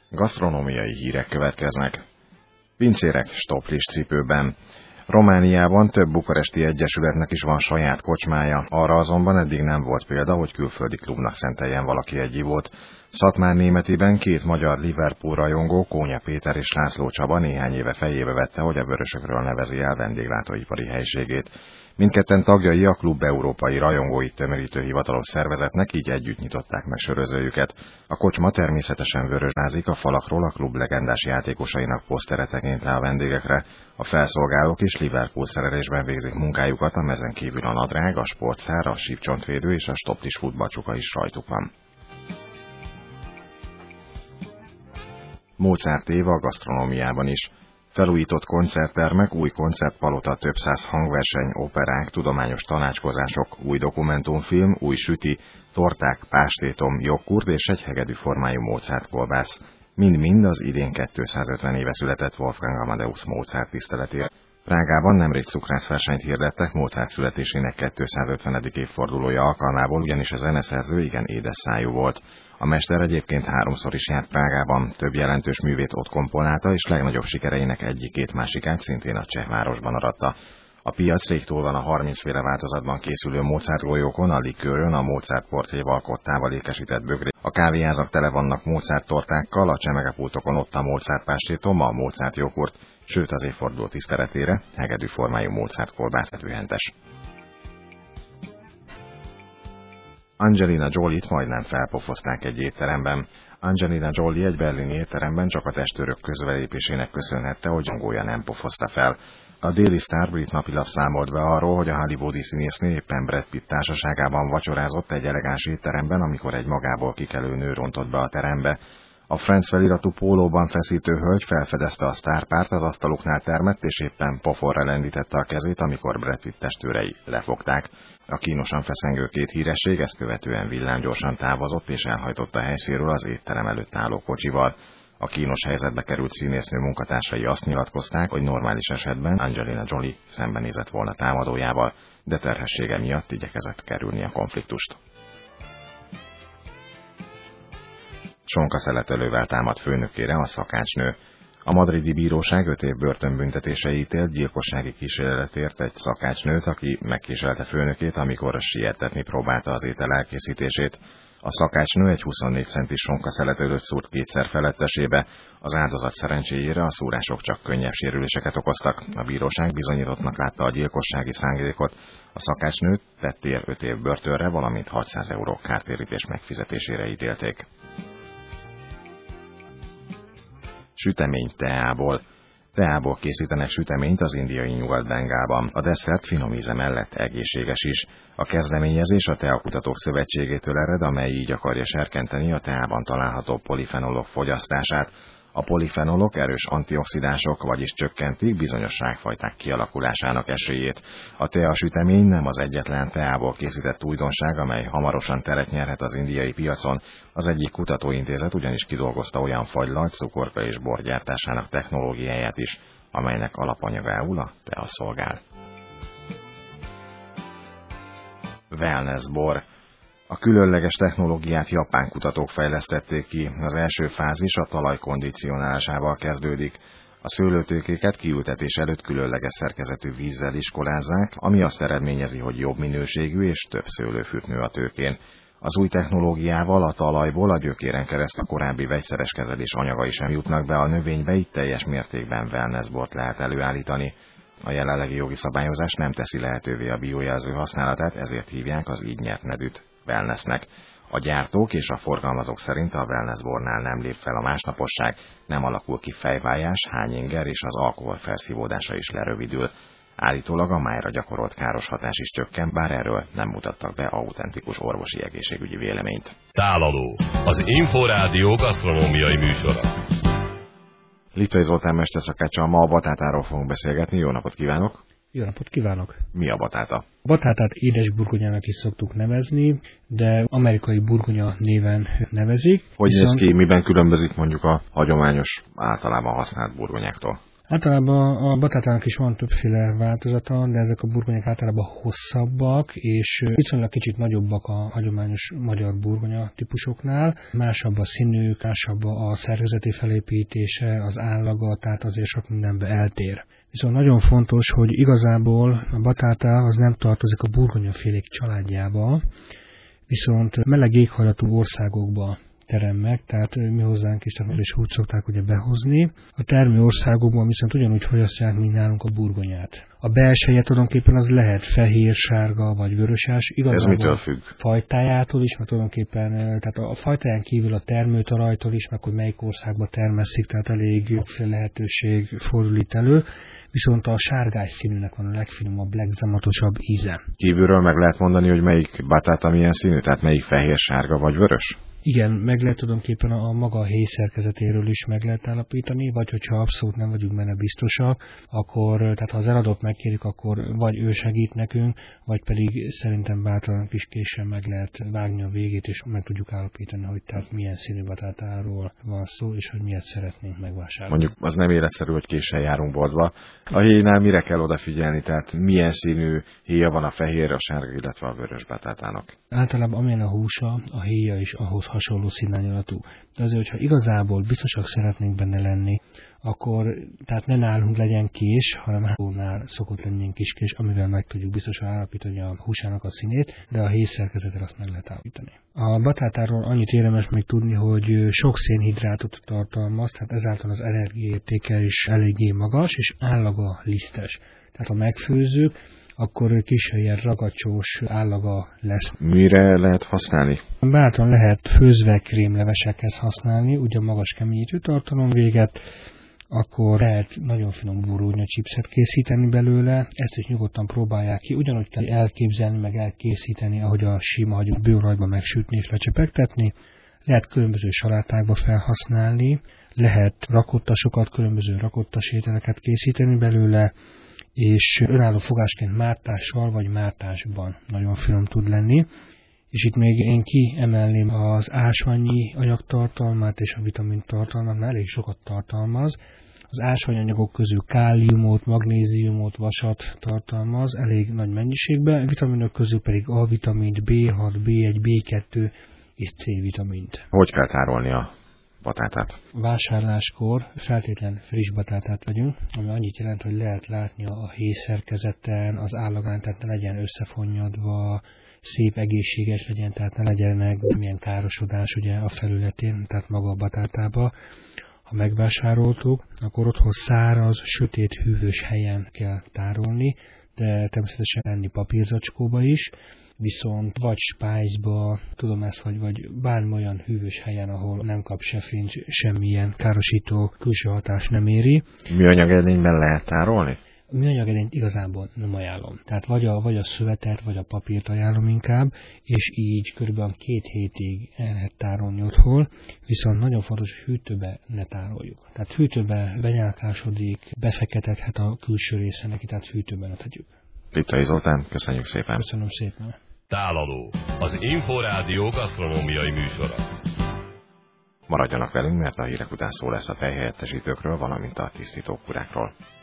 Gasztronómiai hírek következnek. Pincérek stoplis cipőben. Romániában több bukaresti egyesületnek is van saját kocsmája, arra azonban eddig nem volt példa, hogy külföldi klubnak szenteljen valaki egy ivót. Szatmárnémetiben két magyar Liverpool rajongó, Kónya Péter és László Csaba néhány éve fejébe vette, hogy a vörösökről nevezi el vendéglátóipari helységét. Mindketten tagjai a klub európai rajongóit tömörítő hivatalos szervezetnek, így együtt nyitották meg sörözőjüket. A kocsma természetesen vöröslázik, a falakról a klub legendás játékosainak posztere tekint le a vendégekre. A felszolgálók is Liverpool szerelésben végzik munkájukat, a mezen kívül a nadrág, a sportszár, a sípcsontvédő és a stoplis futballcsuka is rajtuk van. Mozart év a gasztronómiában is. Felújított koncerttermek, új koncertpalota, több száz hangverseny, operák, tudományos tanácskozások, új dokumentumfilm, új süti, torták, pástétom, joghurt és egy hegedű formájú Mozart kolbász. Mind-mind az idén 250 éve született Wolfgang Amadeus Mozart tiszteletére. Prágában nemrég cukrászversenyt hirdettek Mozart születésének 250. évfordulója alkalmából, ugyanis a zeneszerző igen édes szájú volt. A mester egyébként 3-szor is járt Prágában, több jelentős művét ott komponálta, és legnagyobb sikereinek egyikét másikát szintén a cseh városban aratta. A piac rég túl van a 30 féle változatban készülő Mozart golyókon, a likőrön, a Mozart portréval, kottával ékesített bögré. A kávéházak tele vannak Mozart tortákkal, a csemegepultokon ott a Mozart pástétom, a Mozart joghurt, sőt az évforduló tiszteletére hegedű formájú Mozart kolbász tűhentes. Angelina Jolie-t majdnem felpofozták egy étteremben. Angelina Jolie egy berlini étteremben csak a testőrök közbelépésének köszönhette, hogy angolja nem pofozta fel. A Daily Star brit napilap számolt be arról, hogy a hollywoodi színésznő éppen Brad Pitt társaságában vacsorázott egy elegáns étteremben, amikor egy magából kikelő nő rontott be a terembe. A Friends feliratú pólóban feszítő hölgy felfedezte a sztárpárt, az asztaluknál termett, és éppen pofonra lendítette a kezét, amikor Brad Pitt testőrei lefogták. A kínosan feszengő két híresség ezt követően villámgyorsan távozott és elhajtott a helyszínről az étterem előtt álló kocsival. A kínos helyzetbe került színésznő munkatársai azt nyilatkozták, hogy normális esetben Angelina Jolie szembenézett volna támadójával, de terhessége miatt igyekezett kerülni a konfliktust. Sonkaszeletelővel támad főnökére a szakácsnő. A madridi bíróság 5 év börtönbüntetése ítélt gyilkossági kísérletért egy szakácsnőt, aki megkéselte főnökét, amikor sietetni próbálta az étel elkészítését. A szakácsnő egy 24 centis sonkaszeletelőt szúrt kétszer felettesébe, az áldozat szerencséjére a szúrások csak könnyebb sérüléseket okoztak. A bíróság bizonyítottnak látta a gyilkossági szándékot. A szakácsnőt tettér 5 év börtönre, valamint 600 euró kártérítés megfizetésére ítélték. Sütemény teából. Teából készítenek süteményt az indiai Nyugat-Bengálban. A desszert finom íze mellett egészséges is. A kezdeményezés a Teakutatók Szövetségétől ered, amely így akarja serkenteni a teában található polifenolok fogyasztását. A polifenolok erős antioxidánsok, vagyis csökkentik bizonyos rágfajták kialakulásának esélyét. A teasütemény nem az egyetlen teából készített újdonság, amely hamarosan teret nyerhet az indiai piacon. Az egyik kutatóintézet ugyanis kidolgozta olyan fagylalt, cukorka és bor gyártásának technológiáját is, amelynek alapanyagául a tea szolgál. Wellness bor. A különleges technológiát japán kutatók fejlesztették ki, az első fázis a talaj kondicionálásával kezdődik. A szőlőtőkéket kiültetés előtt különleges szerkezetű vízzel iskolázzák, ami azt eredményezi, hogy jobb minőségű és több szőlőfürt nő a tőkén. Az új technológiával a talajból a gyökéren keresztül a korábbi vegyszeres kezelés anyagai sem jutnak be a növénybe, így teljes mértékben wellnessbort lehet előállítani. A jelenlegi jogi szabályozás nem teszi lehetővé a biojelző használatát, ezért hívják az így nyert nedűt wellnessnek. A gyártók és a forgalmazók szerint a wellnessbornál nem lép fel a másnaposság, nem alakul ki fejfájás, hányinger és az alkohol felszívódása is lerövidül. Állítólag a májra gyakorolt káros hatás is csökken, bár erről nem mutattak be autentikus orvosi egészségügyi véleményt. Tálaló, az Inforádió gasztronómiai műsora. Liptai Zoltán mesterszakáccsal ma a batátáról fogunk beszélgetni. Jó napot kívánok! Jó napot kívánok! Mi a batáta? A batátát édes burgonyának is szoktuk nevezni, de amerikai burgonya néven nevezik. Hogy néz ki, miben különbözik mondjuk a hagyományos, általában használt burgonyáktól? Általában a batátának is van többféle változata, de ezek a burgonyák általában hosszabbak, és viszonylag kicsit nagyobbak a hagyományos magyar burgonya típusoknál. Másabb a színük, másabb a szerkezeti felépítése, az állaga, tehát azért sok mindenbe eltér. Viszont nagyon fontos, hogy igazából a batátá az nem tartozik a burgonyafélék családjába, viszont meleg éghajlatú országokba terem meg, tehát mi hozzánk is úgy szokták ugye behozni. A termő országokban viszont ugyanúgy fogyasztják, mint nálunk a burgonyát. A belseje tulajdonképpen az lehet fehér, sárga vagy vörösás. Ez mitől függ? Fajtájától is, mert tulajdonképpen tehát a fajtáján kívül a termőtalajtól is, meg hogy melyik országban termesszik, tehát elég jóféle lehetőség fordul itt elő. Viszont a sárgás színűnek van a legfinomabb, legzamatosabb íze. Kívülről meg lehet mondani, hogy melyik batáta milyen színű, tehát melyik fehér, sárga vagy vörös? Igen, meg lehet tulajdonképpen a maga héjszerkezetéről is meg lehet állapítani, vagy hogyha abszolút nem vagyunk benne biztosak, akkor, tehát ha az eladót megkérjük, akkor vagy ő segít nekünk, vagy pedig szerintem bátran kis késsel meg lehet vágni a végét, és meg tudjuk állapítani, hogy tehát milyen színű batátáról van szó, és hogy miért szeretnénk megvásárolni. Mondjuk az nem életszerű, hogy késsel járunk boltba. A héjnál mire kell odafigyelni, tehát milyen színű héja van a fehér, a sárga, illetve a vörös batátának? Általában amilyen a húsa, a héja is ahhoz hasonló színányalatú. De azért, hogyha igazából biztosak szeretnénk benne lenni, akkor tehát ne nálunk legyen kés, hanem nál szokott lenni ilyen kis kés, amivel meg tudjuk biztosan állapítani a húsának a színét, de a héjszerkezetre azt meg lehet állapítani. A batátáról annyit érdemes még tudni, hogy sok szénhidrátot tartalmaz, tehát ezáltal az energiaértéke is eléggé magas, és állaga lisztes. Tehát ha megfőzzük, akkor kis ilyen ragacsós állaga lesz. Mire lehet használni? Bátran lehet főzve krémlevesekhez használni, ugye magas keményítő tartalom véget, akkor lehet nagyon finom burgonya chipset készíteni belőle, ezt is nyugodtan próbálják ki, ugyanúgy kell elképzelni, meg elkészíteni, ahogy a sima hagyott bőrrajba megsütni és lecsepegtetni. Lehet különböző salátákba felhasználni, lehet rakottasokat, különböző rakottas ételeket készíteni belőle, és önálló fogásként mártással vagy mártásban nagyon finom tud lenni. És itt még én kiemelném az ásványi anyagtartalmát és a vitamintartalmát, mert elég sokat tartalmaz. Az ásványanyagok közül káliumot, magnéziumot, vasat tartalmaz elég nagy mennyiségben, a vitaminok közül pedig A-vitamint, B6, B1, B2 és C-vitamint. Hogy kell tárolni a batátát? Vásárláskor feltétlen friss batátát vegyünk, ami annyit jelent, hogy lehet látni a héjszerkezeten, az állagán, tehát ne legyen összefonnyadva, szép egészséges legyen, tehát ne legyenek milyen károsodás ugye a felületén, tehát maga a batátába. Ha megvásároltuk, akkor otthon száraz, sötét, hűvös helyen kell tárolni, de természetesen enni papírzacskóba is, viszont vagy spájzba, tudom ezt, vagy bármi olyan hűvös helyen, ahol nem kap se fényt, semmilyen károsító külső hatás nem éri. Műanyag edényben lehet tárolni? A műanyag edényt igazából nem ajánlom. Tehát vagy a szövetet, vagy a papírt ajánlom inkább, és így kb. 2 hétig el lehet tárolni otthon, viszont nagyon fontos, hogy hűtőbe ne tároljuk. Tehát hűtőbe benyálkásodik, befeketedhet a külső része neki, tehát hűtőben ne tegyük. Liptai Zoltán, köszönjük szépen. Köszönöm szépen. Tálaló, az Inforádió gasztronómiai műsora. Maradjanak velünk, mert a hírek után szó lesz a tejhelyettesítőkről, valamint a tisztítókurákról.